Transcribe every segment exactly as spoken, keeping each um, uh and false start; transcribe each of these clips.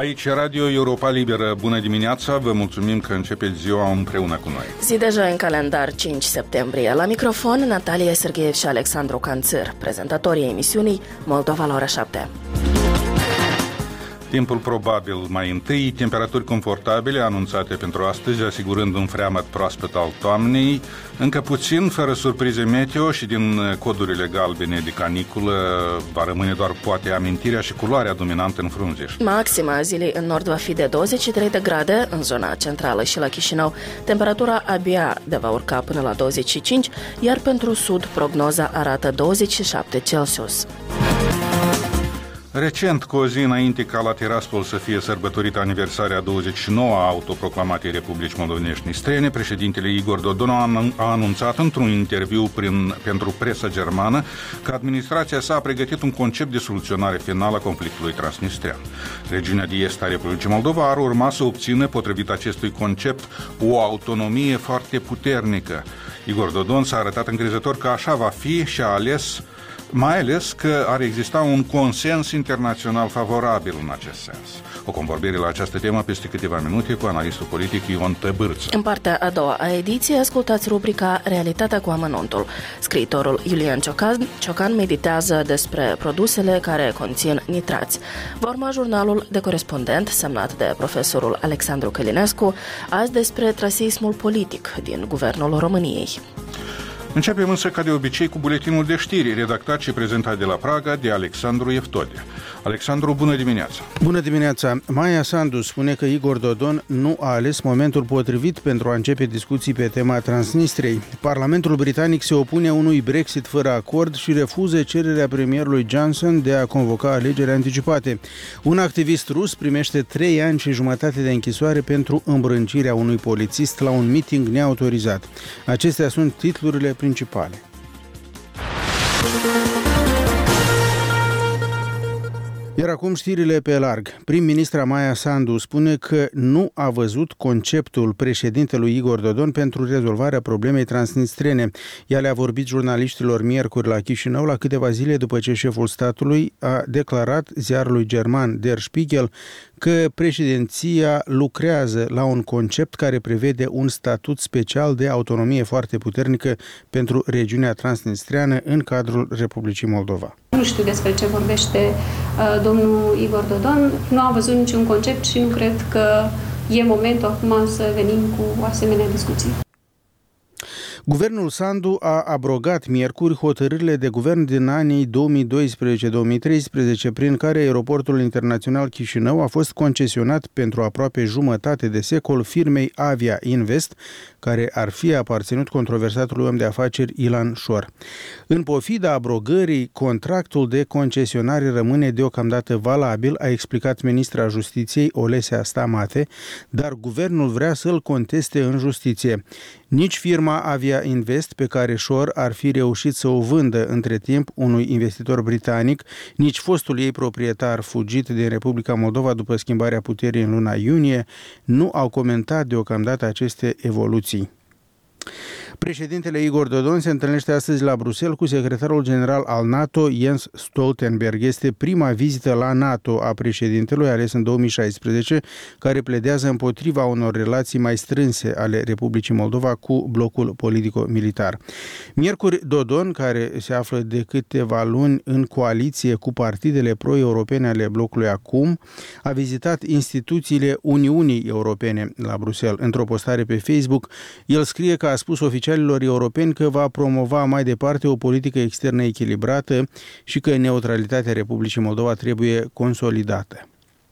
Aici Radio Europa Liberă. Bună dimineața, vă mulțumim că începeți ziua împreună cu noi. Zi de joi în calendar, cinci septembrie. La microfon, Natalia Sergeev și Alexandru Canțăr, prezentatorii emisiunii Moldova la ora șapte. Timpul probabil mai întâi, temperaturi confortabile anunțate pentru astăzi, asigurând un freamăt proaspăt al toamnei, încă puțin, fără surprize meteo și din codurile galbene de caniculă va rămâne doar poate amintirea și culoarea dominantă în frunziș. Maxima zilei în nord va fi de douăzeci și trei de grade în zona centrală și la Chișinău. Temperatura abia de va urca până la douăzeci și cinci, iar pentru sud prognoza arată douăzeci și șapte Celsius. Recent, cu o zi înainte ca la Tiraspol să fie sărbătorită aniversarea a douăzeci și nouă a autoproclamatei Republici Moldovenești Nistrene, președintele Igor Dodon a anunțat într-un interviu prin, pentru presa germană că administrația sa a pregătit un concept de soluționare finală a conflictului transnistrean. Regiunea de est a Republicii Moldova ar urma să obțină, potrivit acestui concept, o autonomie foarte puternică. Igor Dodon s-a arătat încrezător că așa va fi și a ales mai ales că ar exista un consens internațional favorabil în acest sens. O convorbire la această temă peste câteva minute cu analistul politic Ion Tăbârță. În partea a doua a ediției ascultați rubrica Realitatea cu amănuntul. Scriitorul Iulian Ciocan, Ciocan meditează despre produsele care conțin nitrați. Va urma jurnalul de corespondent semnat de profesorul Alexandru Călinescu, azi despre traseismul politic din Guvernul României. Începem însă, ca de obicei, cu buletinul de știri, redactat și prezentat de la Praga de Alexandru Eftode. Alexandru, bună dimineața! Bună dimineața! Maia Sandu spune că Igor Dodon nu a ales momentul potrivit pentru a începe discuții pe tema Transnistriei. Parlamentul britanic se opune unui Brexit fără acord și refuză cererea premierului Johnson de a convoca alegeri anticipate. Un activist rus primește trei ani și jumătate de închisoare pentru îmbrâncirea unui polițist la un meeting neautorizat. Acestea sunt titlurile principale. Iar acum știrile pe larg. Prim-ministra Maia Sandu spune că nu a văzut conceptul președintelui Igor Dodon pentru rezolvarea problemei transnistrene. Ea le-a vorbit jurnaliștilor miercuri la Chișinău, la câteva zile după ce șeful statului a declarat ziarului german Der Spiegel că președinția lucrează la un concept care prevede un statut special de autonomie foarte puternică pentru regiunea transnistreană în cadrul Republicii Moldova. Nu știu despre ce vorbește uh, domnul Igor Dodon, nu am văzut niciun concept și nu cred că e momentul acum să venim cu asemenea discuții. Guvernul Sandu a abrogat miercuri hotărârile de guvern din anii două mii doisprezece două mii treisprezece, prin care aeroportul internațional Chișinău a fost concesionat pentru aproape jumătate de secol firmei Avia Invest, care ar fi aparținut controversatului om de afaceri Ilan Șor. În pofida abrogării, contractul de concesionare rămâne deocamdată valabil, a explicat ministra Justiției Olesea Stamate, dar guvernul vrea să-l conteste în justiție. Nici firma Avia Invest, pe care Șor ar fi reușit să o vândă între timp unui investitor britanic, nici fostul ei proprietar fugit din Republica Moldova după schimbarea puterii în luna iunie, nu au comentat deocamdată aceste evoluții. Președintele Igor Dodon se întâlnește astăzi la Bruxelles cu secretarul general al NATO, Jens Stoltenberg. Este prima vizită la NATO a președintelui, ales în două mii șaisprezece, care pledează împotriva unor relații mai strânse ale Republicii Moldova cu blocul politico-militar. Miercuri, Dodon, care se află de câteva luni în coaliție cu partidele pro-europene ale blocului Acum, a vizitat instituțiile Uniunii Europene la Bruxelles. Într-o postare pe Facebook, el scrie că a spus oficialilor europeni că va promova mai departe o politică externă echilibrată și că neutralitatea Republicii Moldova trebuie consolidată.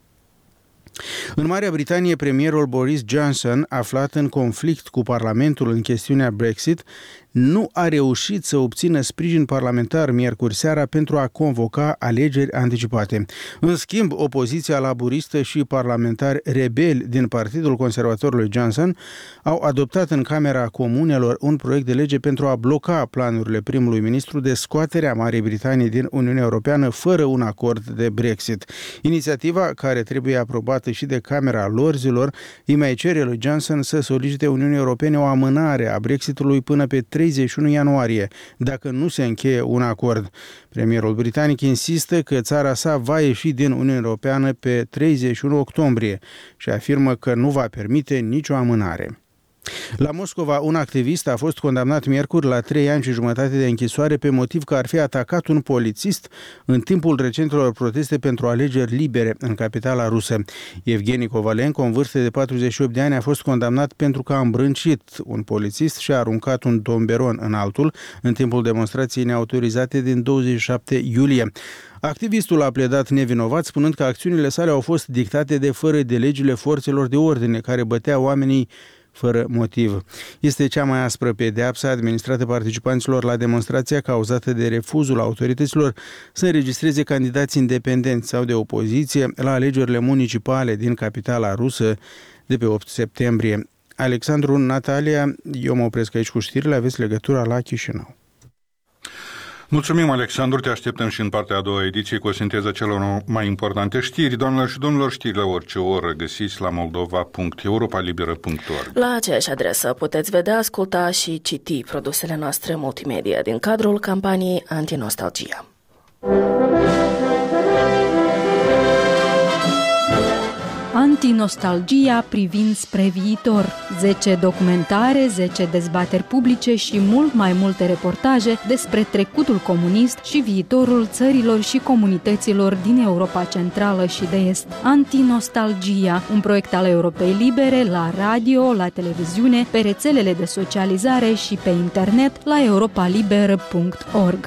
În Marea Britanie, premierul Boris Johnson, aflat în conflict cu Parlamentul în chestiunea Brexit, nu a reușit să obțină sprijin parlamentar miercuri seara pentru a convoca alegeri anticipate. În schimb, opoziția laburistă și parlamentari rebeli din Partidul Conservatorului Johnson au adoptat în Camera Comunelor un proiect de lege pentru a bloca planurile primului ministru de scoaterea Marii Britanii din Uniunea Europeană fără un acord de Brexit. Inițiativa, care trebuie aprobată și de Camera Lorzilor, îi mai cere lui Johnson să solicite Uniunii Europene o amânare a Brexitului până pe treizeci și unu ianuarie, dacă nu se încheie un acord. Premierul britanic insistă că țara sa va ieși din Uniunea Europeană pe treizeci și unu octombrie și afirmă că nu va permite nicio amânare. La Moscova, un activist a fost condamnat miercuri la trei ani și jumătate de închisoare pe motiv că ar fi atacat un polițist în timpul recentelor proteste pentru alegeri libere în capitala rusă. Evgeni Kovalenko, în vârstă de patruzeci și opt de ani, a fost condamnat pentru că a îmbrâncit un polițist și a aruncat un tomberon în altul în timpul demonstrației neautorizate din douăzeci și șapte iulie. Activistul a pledat nevinovat, spunând că acțiunile sale au fost dictate de fără de legile forțelor de ordine care băteau oamenii fără motiv. Este cea mai aspră pedeapsă administrată participanților la demonstrația cauzată de refuzul autorităților să înregistreze candidați independenți sau de opoziție la alegerile municipale din capitala rusă de pe opt septembrie. Alexandru, Natalia, eu mă opresc aici cu știrile, aveți legătura la Chișinău. Mulțumim, Alexandru, te așteptăm și în partea a doua ediție cu o sinteză celor mai importante știri. Doamnelor și domnilor, știri la orice oră găsiți la moldova punct europa liberă punct org. La aceeași adresă puteți vedea, asculta și citi produsele noastre multimedia din cadrul campaniei Antinostalgia. Antinostalgia privind spre viitor. zece documentare, zece dezbateri publice și mult mai multe reportaje despre trecutul comunist și viitorul țărilor și comunităților din Europa Centrală și de Est. Antinostalgia, un proiect al Europei Libere la radio, la televiziune, pe rețelele de socializare și pe internet la europa liberă punct org.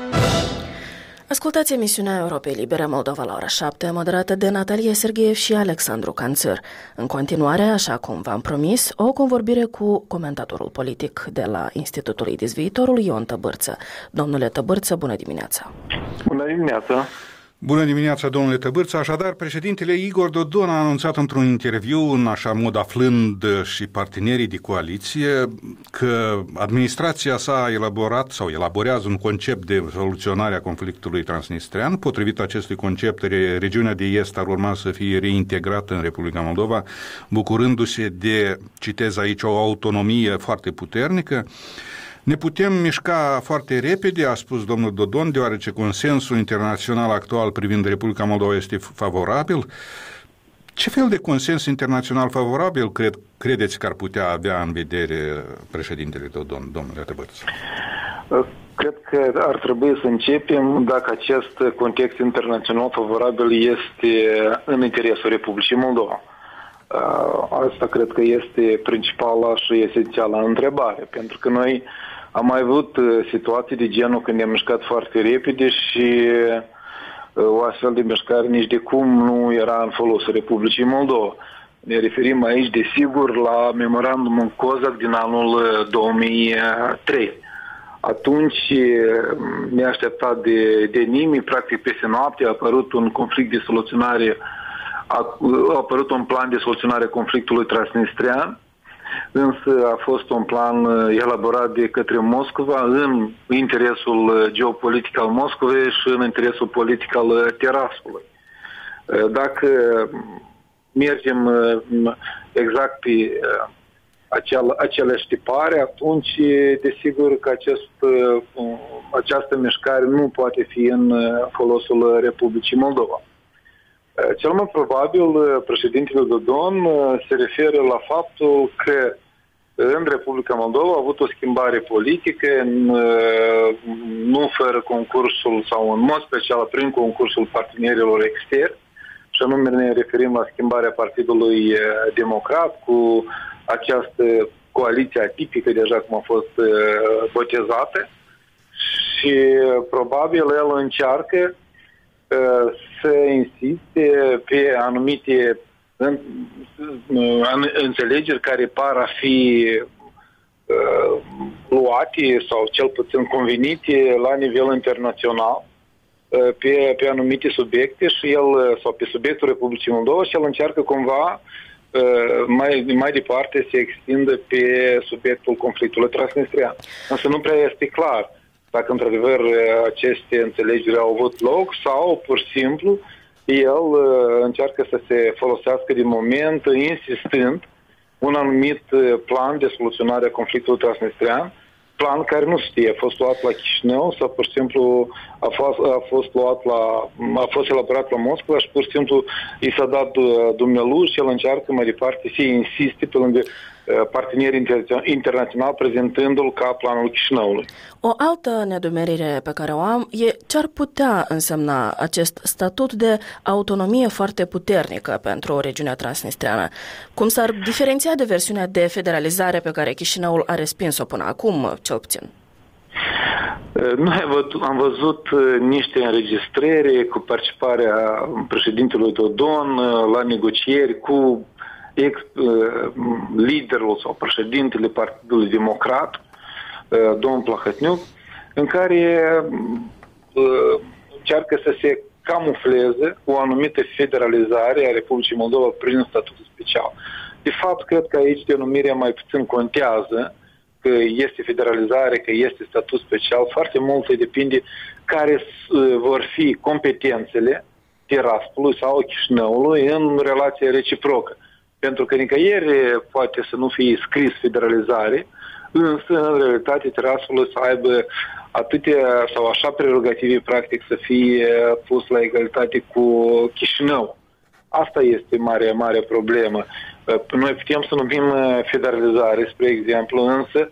Ascultați emisiunea Europei Libere Moldova la ora șapte, moderată de Natalia Sergeev și Alexandru Canțăr. În continuare, așa cum v-am promis, o convorbire cu comentatorul politic de la Institutul IDIS Viitorul, Ion Tăbârță. Domnule Tăbârță, bună dimineața! Bună dimineața! Bună dimineața, domnule Tăbârță. Așadar, președintele Igor Dodon a anunțat într-un interviu, în așa mod aflând și partenerii de coaliție, că administrația sa a elaborat sau elaborează un concept de soluționare a conflictului transnistrean. Potrivit acestui concept, regiunea de est ar urma să fie reintegrată în Republica Moldova, bucurându-se de, citez aici, o autonomie foarte puternică. Ne putem mișca foarte repede, a spus domnul Dodon, deoarece consensul internațional actual privind Republica Moldova este favorabil. Ce fel de consens internațional favorabil cred, credeți că ar putea avea în vedere președintele Dodon, domnule Tăbârță? Cred că ar trebui să începem dacă acest context internațional favorabil este în interesul Republicii Moldova. Asta cred că este principala și esențiala întrebare, pentru că noi am mai avut situații de genul când ne-am mișcat foarte repede și o astfel de mișcare nici de cum nu era în folosul Republicii Moldova. Ne referim aici, desigur, la memorandumul COSAC din anul două mii trei. Atunci, neașteptat de, de nimeni, practic peste noapte a apărut un conflict de soluționare, a, a apărut un plan de soluționare a conflictului transnistrean, însă a fost un plan elaborat de către Moscova în interesul geopolitic al Moscovei și în interesul politic al Tiraspolului. Dacă mergem exact pe acel, aceleași tipare, atunci desigur că acest, această mișcare nu poate fi în folosul Republicii Moldova. Cel mai probabil, președintele Dodon se referă la faptul că în Republica Moldova a avut o schimbare politică, nu fără concursul sau în mod special prin concursul partenerilor externi, și anume ne referim la schimbarea Partidului Democrat cu această coaliție atipică, deja cum a fost botezată, și probabil el încearcă să insiste pe anumite înțelegeri care par a fi uh, luate sau cel puțin convenite la nivel internațional uh, pe, pe anumite subiecte și el, sau pe subiectul Republicii Moldova, și el încearcă cumva uh, mai, mai departe să se extindă pe subiectul conflictului transnistrean. Însă nu prea este clar dacă într-adevăr aceste înțelegeri au avut loc sau pur și simplu el încearcă să se folosească de moment, insistând un anumit plan de soluționare a conflictului transnistrean plan care nu știe, a fost luat la Chișinău sau pur și simplu a fost, a fost luat la, a fost elaborat la Moscova și pur și simplu i s-a dat dumnealui și el încearcă mai departe să insiste pe lângă parteneri internaționali prezentându-l ca planul Chișinăului. O altă nedumerire pe care o am e ce ar putea însemna acest statut de autonomie foarte puternică pentru regiunea transnistreană. Cum s-ar diferenția de versiunea de federalizare pe care Chișinăul a respins-o până acum, cel puțin? Noi am văzut niște înregistrări cu participarea președintelui Dodon la negocieri cu ex-liderul sau președintele Partidului Democrat, domnul Plahotniuc, în care încearcă să se camufleze o anumită federalizare a Republicii Moldova prin statutul special. De fapt, cred că aici denumirea mai puțin contează, că este federalizare, că este statut special. Foarte multe depinde care vor fi competențele Tiraspolului sau Chișinăului în relație reciprocă. Pentru că nicăieri poate să nu fie scris federalizare, însă, în realitate, Tiraspolul să aibă atâtea sau așa prerogative, practic, să fie pus la egalitate cu Chișinău. Asta este mare, mare problemă. Noi putem să numim federalizare, spre exemplu, însă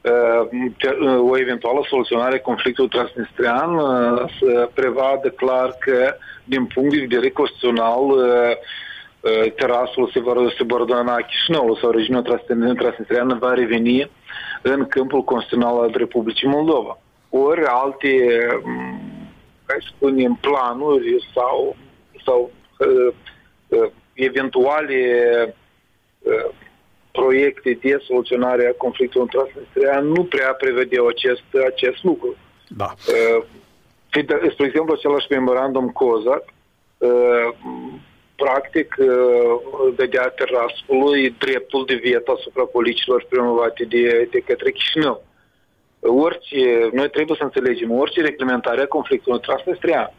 o eventuală soluționare conflictului transnistrean să prevadă clar că, din punct de vedere constituțional, Tiraspolul se va subordona Chișinăului sau regiunea transnistreană va reveni în câmpul constituțional al Republicii Moldova. Ori alte, hai să spunem, planuri sau, sau uh, uh, eventuale uh, proiecte de soluționare a conflictului transnistrean nu prea prevedeau acest, acest lucru. Da. Uh, spre exemplu, același memorandum COSAC uh, practic dădea Tiraspolului dreptul de veto asupra politicilor promovate de, de către Chișinău. Orice, noi trebuie să înțelegem, orice reglementare a conflictului transnistrean,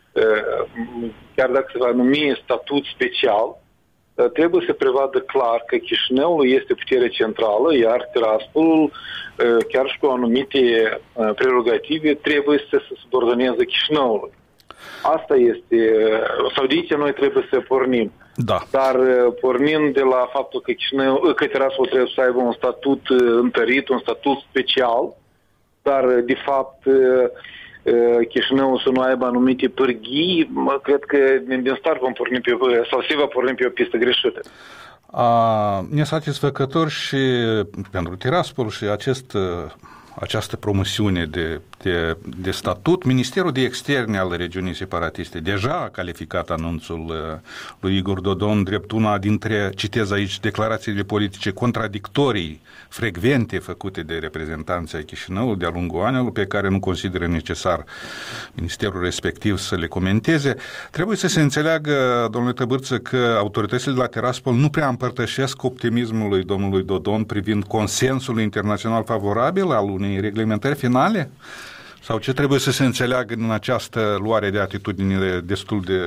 chiar dacă se va numi statut special, trebuie să prevadă clar că Chișinăul este putere centrală, iar Tiraspolul, chiar și cu anumite prerogative, trebuie să se subordoneze Chișinăului. Asta este, sau de aici noi trebuie să pornim. Da. Dar pornind de la faptul că, Chișinău, că Tiraspol trebuie să aibă un statut întărit, un statut special, dar de fapt Chișinăul să nu aibă anumite pârghii, cred că din start vom porni pe, sau se va porni pe o pistă greșită. A, nesatisfăcător și pentru Tiraspol și acest această promisiune de, de, de statut. Ministerul de Externe al regiunii separatiste deja a calificat anunțul lui Igor Dodon drept una dintre, citez aici, declarațiile politice contradictorii frecvente făcute de reprezentanții ai Chișinăului de-a lungul anilor, pe care nu consideră necesar ministerul respectiv să le comenteze. Trebuie să se înțeleagă, domnule Tăbârță, că autoritățile de la Tiraspol nu prea împărtășesc optimismul lui domnului Dodon privind consensul internațional favorabil al unei reglementări finale? Sau ce trebuie să se înțeleagă în această luare de atitudine destul de,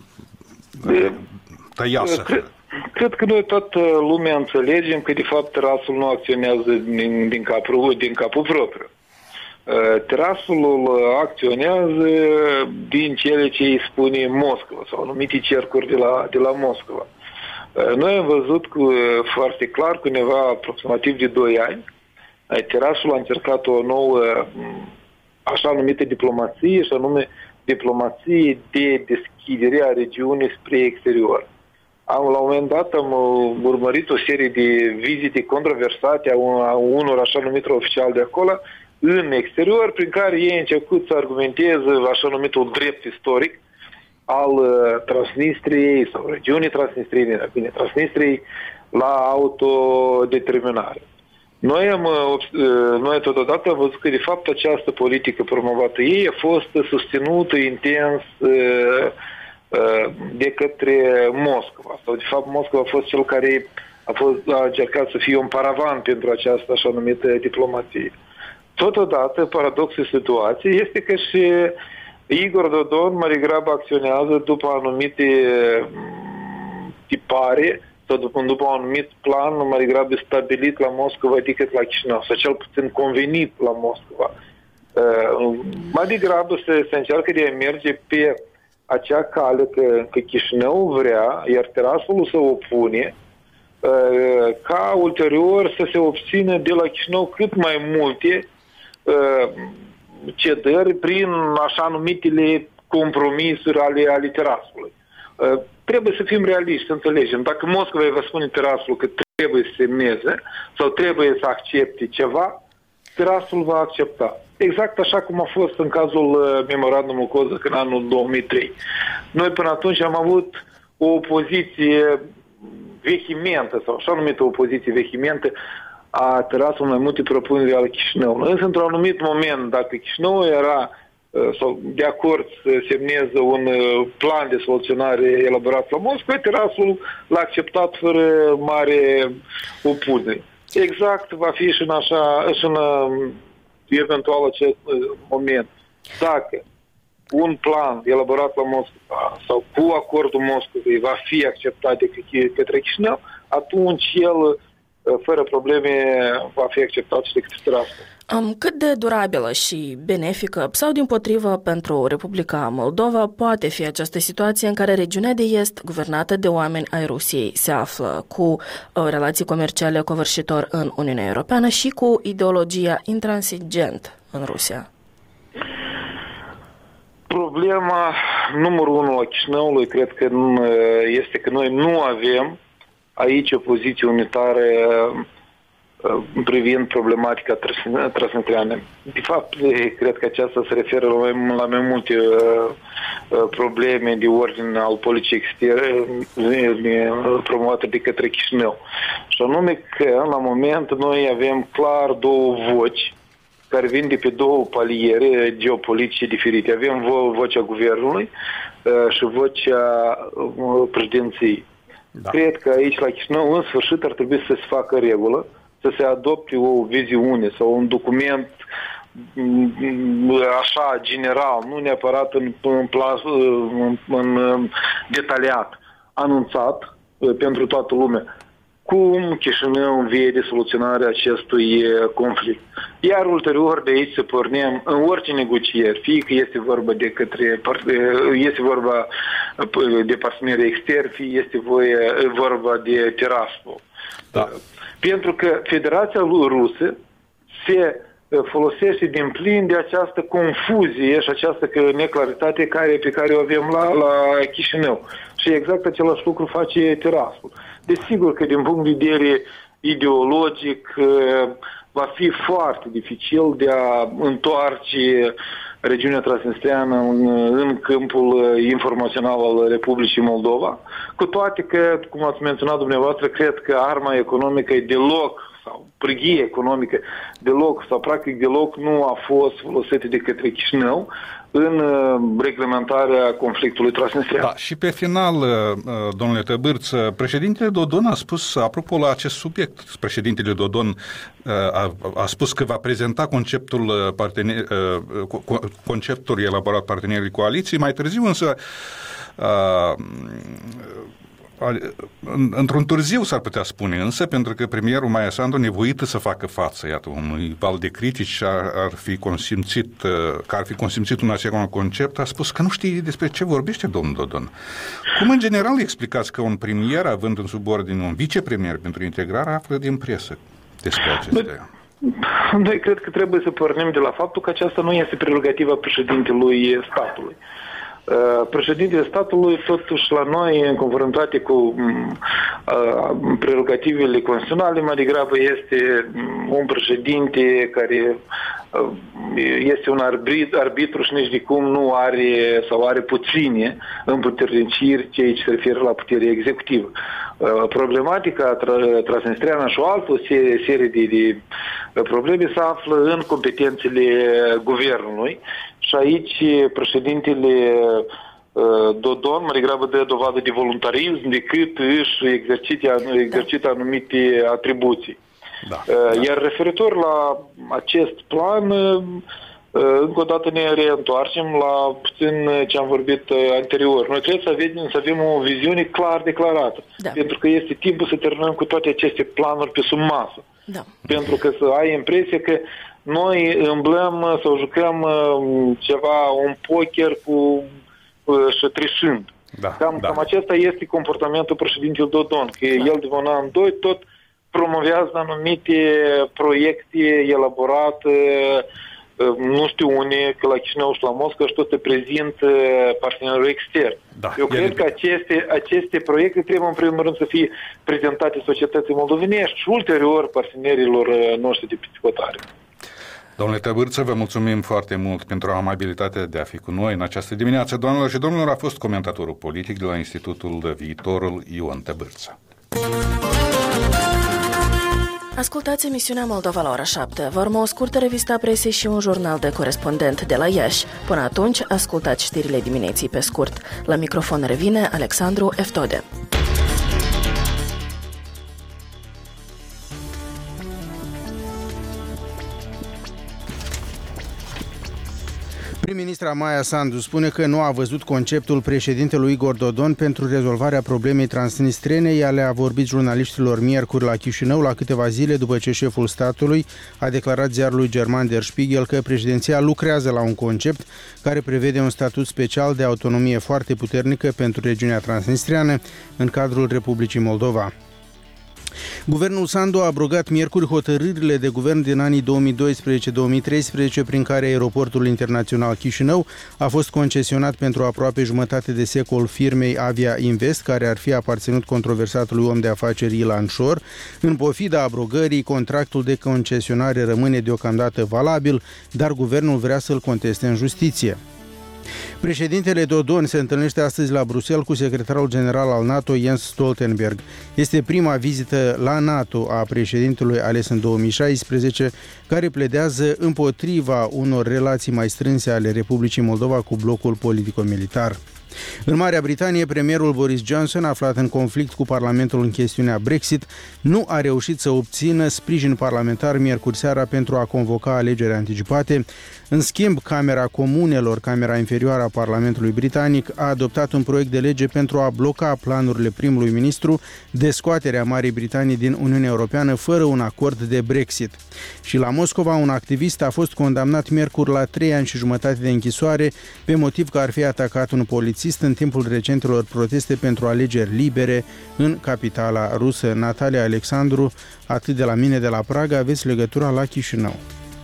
de tăiasă? Cred, cred că noi toată lumea înțelegem că de fapt Tiraspolul nu acționează din, din, capul, din capul propriu. Tiraspolul acționează din cele ce îi spune Moscova sau anumite cercuri de la, de la Moscova. Noi am văzut cu, foarte clar, cu undeva aproximativ de doi ani, Tiraspolul a încercat o nouă, așa numită diplomație, și anume diplomație de deschidere a regiunii spre exterior. Am, la un moment dat am urmărit o serie de vizite controversate a unor așa numitor oficiali de acolo în exterior, prin care ei început să argumenteze așa numitul drept istoric al Transnistriei sau regiunii Transnistriei, bine, Transnistriei la autodeterminare. Noi, am, noi totodată am văzut că, de fapt, această politică promovată ei a fost susținută intens de către Moscova. Sau, de fapt, Moscova a fost cel care a, fost, a încercat să fie un paravan pentru această așa numită diplomație. Totodată, paradoxul situației este că și Igor Dodon mai degrabă acționează după anumite tipare sau după, după un anumit plan mai degrabă stabilit la Moscova decât la Chișinău, sau cel puțin convenit la Moscova. Mai degrabă se, se încearcă de a merge pe acea cale că, că Chișinău vrea, iar Tiraspolul se opune, ca ulterior să se obțină de la Chișinău cât mai multe cedări prin așa numitele compromisuri ale, ale Tiraspolului. Trebuie să fim realiști, să înțelegem. Dacă Moscova va spune Tiraspolul că trebuie să semneze sau trebuie să accepte ceva, Tiraspolul va accepta. Exact așa cum a fost în cazul memorandumului Kozak în anul două mii trei. Noi până atunci am avut o opoziție vehimentă, sau așa numită opoziție vehimentă, a Tiraspolului mai multe propuneri ale Chișinăului. Însă, într-un anumit moment, dacă Chișinăul era sau de acord să semneze un plan de soluționare elaborat la Moscova, Tiraspolul l-a acceptat fără mare opunere. Exact va fi și în așa, și în eventual acest moment. Dacă un plan elaborat la Moscova sau cu acordul Moscovei va fi acceptat de către Chișinău, atunci el, fără probleme, va fi acceptat și de către Tiraspol. Um, cât de durabilă și benefică sau dimpotrivă pentru Republica Moldova poate fi această situație în care regiunea de est, guvernată de oameni ai Rusiei, se află cu uh, relații comerciale covârșitor în Uniunea Europeană și cu ideologia intransigent în Rusia? Problema numărul unu a Chișinăului cred că este că noi nu avem aici o poziție unitară privind problematica transnistreană. De fapt, cred că aceasta se referă la mai, la mai multe uh, probleme de ordine al politicii externe promovate de către Chișinău. Și anume că, la moment, noi avem clar două voci care vin de pe două paliere geopolitice diferite. Avem vo- vocea guvernului uh, și vocea uh, președinției. Da. Cred că aici, la Chișinău, în sfârșit, ar trebui să se facă regulă, să se adopte o viziune sau un document așa general, nu neapărat în, în, plas, în, în detaliat, anunțat pentru toată lumea, cum Chișinău vede soluționarea acestui conflict. Iar ulterior de aici să pornim în orice negocieri, fie că este vorba de către este vorba de parteneri externi, fie este vorba de Tiraspol. Da. Pentru că Federația Rusă se folosește din plin de această confuzie și această neclaritate care, pe care o avem la, la Chișinău. Și exact același lucru face Tiraspol. Desigur că din punct de vedere ideologic va fi foarte dificil de a întoarce regiunea transnistreană în, în câmpul informațional al Republicii Moldova, cu toate că, cum ați menționat dumneavoastră, cred că arma economică e deloc, sau prăghie economică deloc, sau practic deloc nu a fost folosită de către Chișinău în reglementarea conflictului transnistrean. Da, și pe final, domnule Tăbârț, președintele Dodon a spus, apropo la acest subiect, președintele Dodon a, a spus că va prezenta conceptul, partener, conceptul elaborat partenerii coaliției, mai târziu însă a, într-un târziu s-ar putea spune însă, pentru că premierul Maia Sandu nevoită să facă față, iată, unui val de critici ar, ar fi consimțit, că ar fi consimțit un asemenea concept, a spus că nu știe despre ce vorbește domnul Dodon. Cum în general explicați că un premier, având în subordine un vicepremier pentru integrare, află din presă despre acestea? Noi cred că trebuie să pornim de la faptul că aceasta nu este prerogativa președintelui statului. Președintele statului, totuși, la noi, în conformitate cu uh, prerogativele constituționale, mai degrabă este un președinte care uh, este un arbitru, arbitru și nici de cum nu are sau are puține împuterniciri ceea ce se referă la puterea executivă. Uh, problematica tra- transnistreană și o altă serie de, de probleme se află în competențele guvernului. Și aici președintele Dodon mai degrabă dă dovadă de voluntarism decât își exercite, exercită anumite atribuții. Da. Iar referitor la acest plan, Încă o dată ne reîntoarcem la puțin ce am vorbit anterior. Noi trebuie să avem, să avem o viziune clar declarată. Da. Pentru că este timpul să terminăm cu toate aceste planuri pe sub masă. Da. Pentru că să ai impresia că noi îmblăm sau jucăm ceva, un poker cu și trișând. Da, cam, da. cam acesta este comportamentul președintelui Dodon, că da. el de un an, doi, tot promovează anumite proiecte elaborate, nu știu unde, că la Chișinău și la Moscova și tot se prezintă partenerul extern. Da, Eu cred e... că aceste, aceste proiecte trebuie în primul rând să fie prezentate societății moldovenești și ulterior partenerilor noștri de psihotare. Domnule Tăbârță, vă mulțumim foarte mult pentru amabilitatea de a fi cu noi în această dimineață. Doamnelor și domnilor, a fost comentatorul politic de la Institutul Viitorul, Ion Tăbârță. Ascultați emisiunea Moldova la ora șapte. Vă urmă o scurtă revistă a presei și un jurnal de corespondent de la Iași. Până atunci, ascultați știrile dimineții pe scurt. La microfon revine Alexandru Eftode. Prim-ministra Maia Sandu spune că nu a văzut conceptul președintelui Igor Dodon pentru rezolvarea problemei transnistrene. Ea le-a vorbit jurnaliștilor miercuri la Chișinău, la câteva zile după ce șeful statului a declarat ziarului german Der Spiegel că președinția lucrează la un concept care prevede un statut special de autonomie foarte puternică pentru regiunea transnistreană în cadrul Republicii Moldova. Guvernul Sandu a abrogat miercuri hotărârile de guvern din anii două mii doisprezece două mii treisprezece prin care aeroportul internațional Chișinău a fost concesionat pentru aproape jumătate de secol firmei Avia Invest, care ar fi aparținut controversatului om de afaceri Ilan Șor. În pofida abrogării, contractul de concesionare rămâne deocamdată valabil, dar guvernul vrea să-l conteste în justiție. Președintele Dodon se întâlnește astăzi la Bruxelles cu secretarul general al NATO Jens Stoltenberg. Este prima vizită la NATO a președintelui ales în două mii șaisprezece, care pledează împotriva unor relații mai strânse ale Republicii Moldova cu blocul politico-militar. În Marea Britanie, premierul Boris Johnson, aflat în conflict cu Parlamentul în chestiunea Brexit, nu a reușit să obțină sprijin parlamentar miercuri seara pentru a convoca alegeri anticipate. În schimb, Camera Comunelor, Camera inferioară a Parlamentului Britanic, a adoptat un proiect de lege pentru a bloca planurile primului ministru de scoatere a Marii Britanii din Uniunea Europeană fără un acord de Brexit. Și la Moscova, un activist a fost condamnat miercuri la trei ani și jumătate de închisoare pe motiv că ar fi atacat un polițist în timpul recentelor proteste pentru alegeri libere în capitala rusă. Natalia Alexandru, atât de la mine de la Praga, aveți legătura la Chișinău.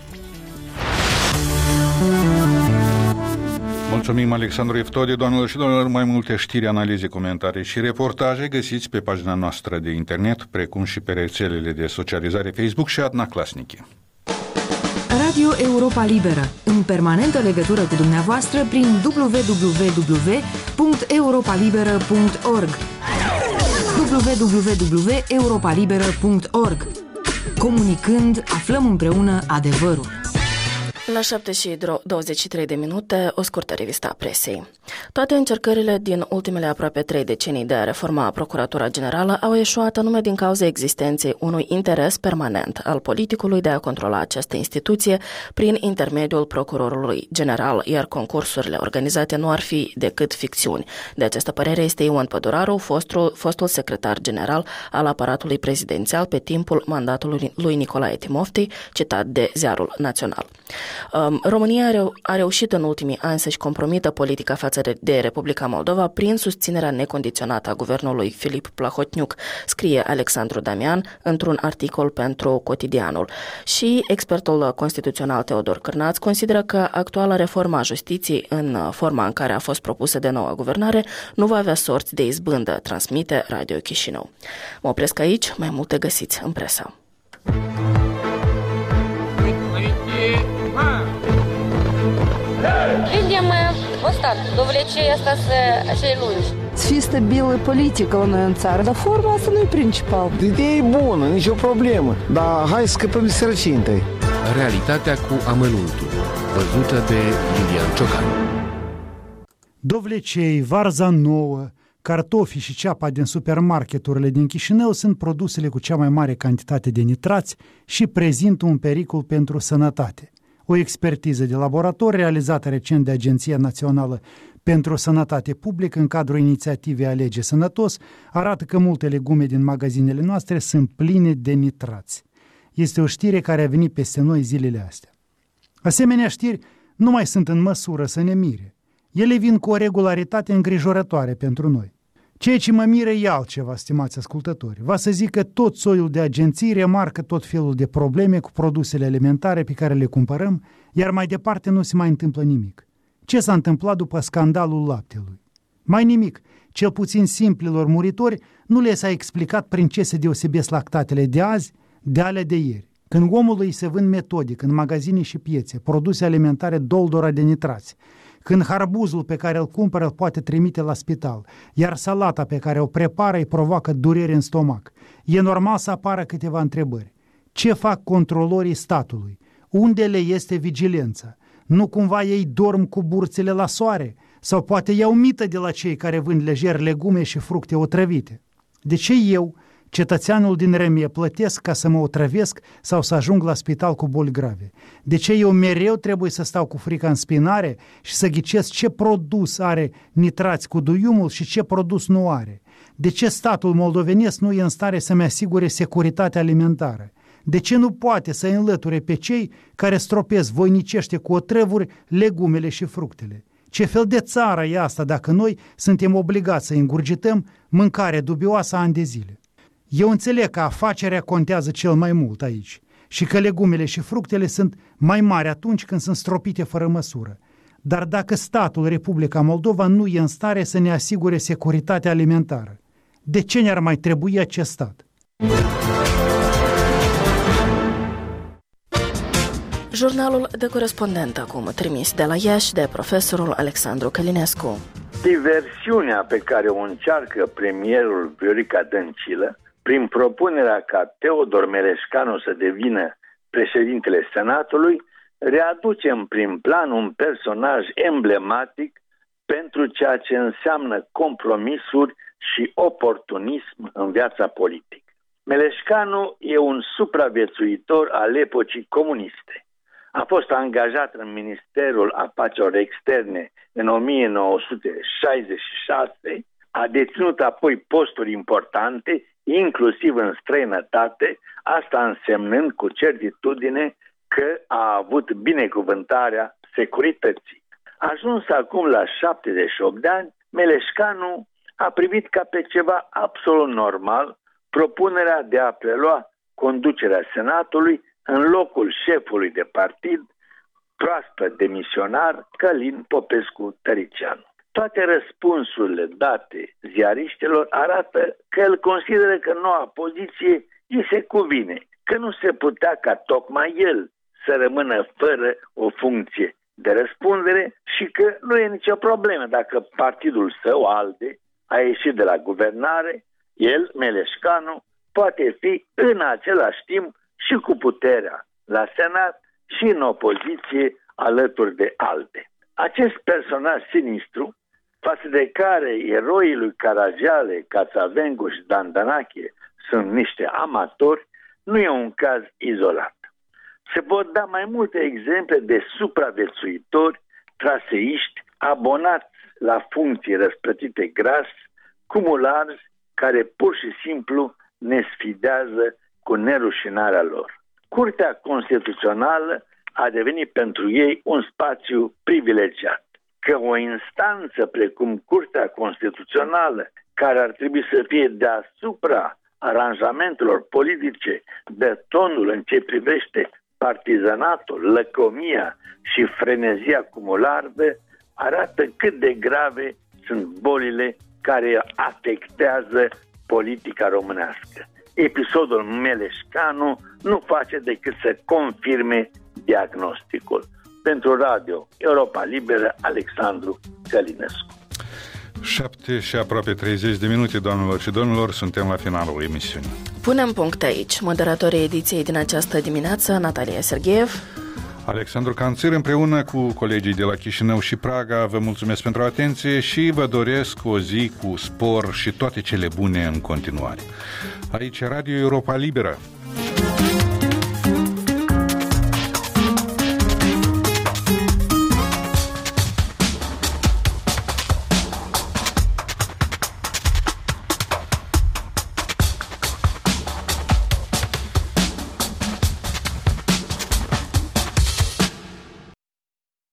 Mulțumim, Alexandru Eftode. Doamnelor și domnilor, mai multe știri, analize, comentarii și reportaje găsiți pe pagina noastră de internet, precum și pe rețelele de socializare Facebook și Adnaclasnici. Radio Europa Liberă, în permanentă legătură cu dumneavoastră prin w w w punct europa liberă punct org w w w punct europa liberă punct org. Comunicând, aflăm împreună adevărul. La șapte și douăzeci și trei de minute, o scurtă revistă a presei. Toate încercările din ultimele aproape trei decenii de a reforma Procuratura Generală au eșuat anume din cauza existenței unui interes permanent al politicului de a controla această instituție prin intermediul procurorului general, iar concursurile organizate nu ar fi decât ficțiuni. De această părere este Ion Păduraru, fostul, fostul secretar general al aparatului prezidențial pe timpul mandatului lui Nicolae Timofti, citat de Ziarul Național. România a reușit în ultimii ani să-și compromită politica față de Republica Moldova prin susținerea necondiționată a guvernului Filip Plahotniuc, scrie Alexandru Damian într-un articol pentru Cotidianul. Și expertul constituțional Teodor Cârnaț consideră că actuala reformă a justiției în forma în care a fost propusă de noua guvernare nu va avea sorți de izbândă, transmite Radio Chișinău. Mă opresc aici, mai multe găsiți în presă. Видим остатки, довлечение остаться așa lungi. Să fie stabilă politică la noi în țară, dar forma asta nu e principal. Ideea e bună, nicio problemă, dar hai să scăpăm de sărăcie întâi. Realitatea cu amănuntul, văzută de Iulian Ciocan. Dovlecei, varza nouă, cartofii și ceapa din supermarketurile din Chișinău sunt produsele cu cea mai mare cantitate de nitrați și prezintă un pericol pentru sănătate. O expertiză de laborator realizată recent de Agenția Națională pentru Sănătate Publică în cadrul inițiativei Alege Sănătos arată că multe legume din magazinele noastre sunt pline de nitrați. Este o știre care a venit peste noi zilele astea. Asemenea știri nu mai sunt în măsură să ne mire. Ele vin cu o regularitate îngrijorătoare pentru noi. Ceea ce mă miră e altceva, stimați ascultători. Va să zic că tot soiul de agenții remarcă tot felul de probleme cu produsele alimentare pe care le cumpărăm, iar mai departe nu se mai întâmplă nimic. Ce s-a întâmplat după scandalul laptelui? Mai nimic, cel puțin simplilor muritori nu le s-a explicat prin ce se deosebesc lactatele de azi de alea de ieri. Când omului îi se vând metodic în magazine și piețe produse alimentare doldora de nitrați, când harbuzul pe care îl cumpără îl poate trimite la spital, iar salata pe care o prepară îi provoacă dureri în stomac, e normal să apară câteva întrebări. Ce fac controlorii statului? Unde le este vigilența? Nu cumva ei dorm cu burțile la soare? Sau poate iau mită de la cei care vând lejer legume și fructe otrăvite? De ce eu, cetățeanul din Remie, plătesc ca să mă otrăvesc sau să ajung la spital cu boli grave? De ce eu mereu trebuie să stau cu frica în spinare și să ghicesc ce produs are nitrați cu duiumul și ce produs nu are? De ce statul moldovenesc nu e în stare să-mi asigure securitatea alimentară? De ce nu poate să înlăture pe cei care stropesc voinicește cu otrăvuri legumele și fructele? Ce fel de țară e asta dacă noi suntem obligați să îngurgităm mâncare dubioasă ani de zile? Eu înțeleg că afacerea contează cel mai mult aici și că legumele și fructele sunt mai mari atunci când sunt stropite fără măsură. Dar dacă statul Republica Moldova nu e în stare să ne asigure securitatea alimentară, de ce ne-ar mai trebui acest stat? Jurnalul de corespondent acum, trimis de la Iași de profesorul Alexandru Călinescu. Diversiunea pe care o încearcă premierul Viorica Dăncilă, prin propunerea ca Teodor Meleșcanu să devină președintele Senatului, readuce în prim plan un personaj emblematic pentru ceea ce înseamnă compromisuri și oportunism în viața politică. Meleșcanu e un supraviețuitor al epocii comuniste. A fost angajat în Ministerul Afacerilor Externe în o mie nouă sute șaizeci și șase, a deținut apoi posturi importante, inclusiv în străinătate, asta însemnând cu certitudine că a avut binecuvântarea securității. Ajuns acum la șaptezeci și opt de ani, Meleșcanu a privit ca pe ceva absolut normal propunerea de a prelua conducerea Senatului în locul șefului de partid, proaspăt demisionar, Călin Popescu Tăricianu. Toate răspunsurile date ziariștilor arată că el consideră că noua poziție îi se cuvine, că nu se putea ca tocmai el să rămână fără o funcție de răspundere și că nu e nicio problemă dacă partidul său, ALDE, a ieșit de la guvernare, el, Meleșcanu, poate fi în același timp și cu puterea la Senat și în opoziție alături de ALDE. Acest personaj sinistru, față de care eroii lui Caragiale, Cațavencu și Dandanache sunt niște amatori, nu e un caz izolat. Se pot da mai multe exemple de supraviețuitori, traseiști, abonați la funcții răsplătite gras, cumulari, care pur și simplu ne sfidează cu nerușinarea lor. Curtea Constituțională a devenit pentru ei un spațiu privilegiat. Că o instanță precum Curtea Constituțională, care ar trebui să fie deasupra aranjamentelor politice, de tonul în ce privește partizanatul, lăcomia și frenezia cumulară, arată cât de grave sunt bolile care afectează politica românească. Episodul Meleșcanu nu face decât să confirme diagnosticul. Pentru Radio Europa Liberă, Alexandru Călinescu. șapte și aproape treizeci de minute, doamnelor și domnilor, suntem la finalul emisiunii. Punem punct aici. Moderatorii ediției din această dimineață, Natalia Sergeev, Alexandru Canțir, împreună cu colegii de la Chișinău și Praga, vă mulțumesc pentru atenție și vă doresc o zi cu spor și toate cele bune în continuare. Aici Radio Europa Liberă.